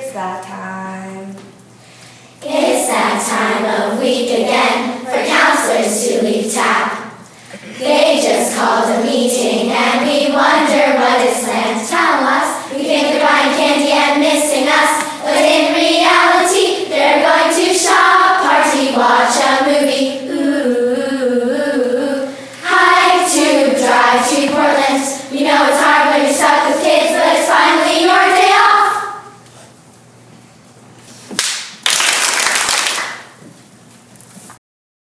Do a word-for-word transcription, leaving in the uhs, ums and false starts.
It's that time. It's that time of week again for counselors to